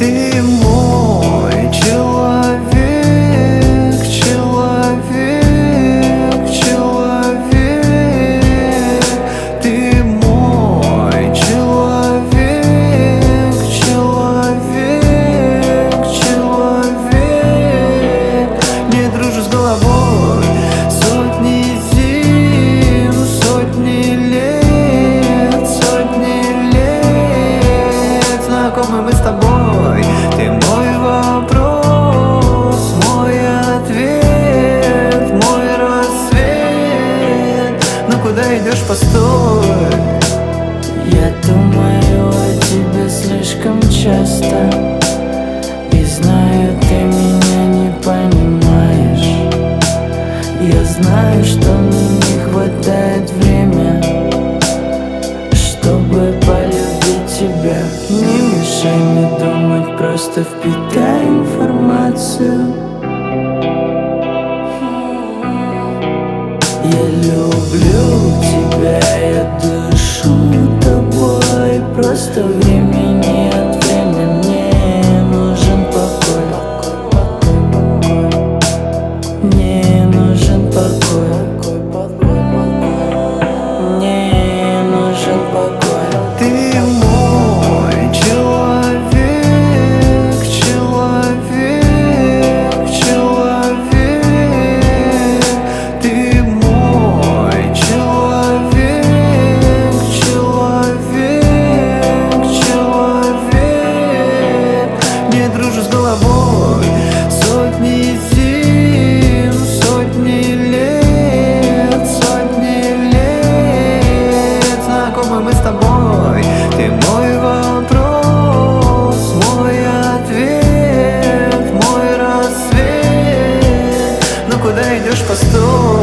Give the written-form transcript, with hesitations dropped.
Ты мой человек, человек, человек. Ты мой человек, человек, человек. Не дружу с головой сотни зим, сотни лет, сотни лет. Знакомы мы с тобой, ты мой вопрос, мой ответ, мой рассвет. Ну куда идешь, постой? Я думаю о тебе слишком часто, и знаю, ты меня не понимаешь. Я знаю, что мне не хватает времени, чтобы полюбить тебя. Не мешай мне думать, просто впитай информацию. Я люблю тебя, я дышу тобой. Просто времени от времени мне нужен покой. Мне нужен покой. Мне нужен покой. Ты мой человек, человек, человек. Ты мой человек, человек, человек. Не дружу с головой сотни зим, сотни лет, сотни лет. Знакомы мы с тобой, ты мой вопрос, мой ответ, мой рассвет. Ну куда идешь, постой?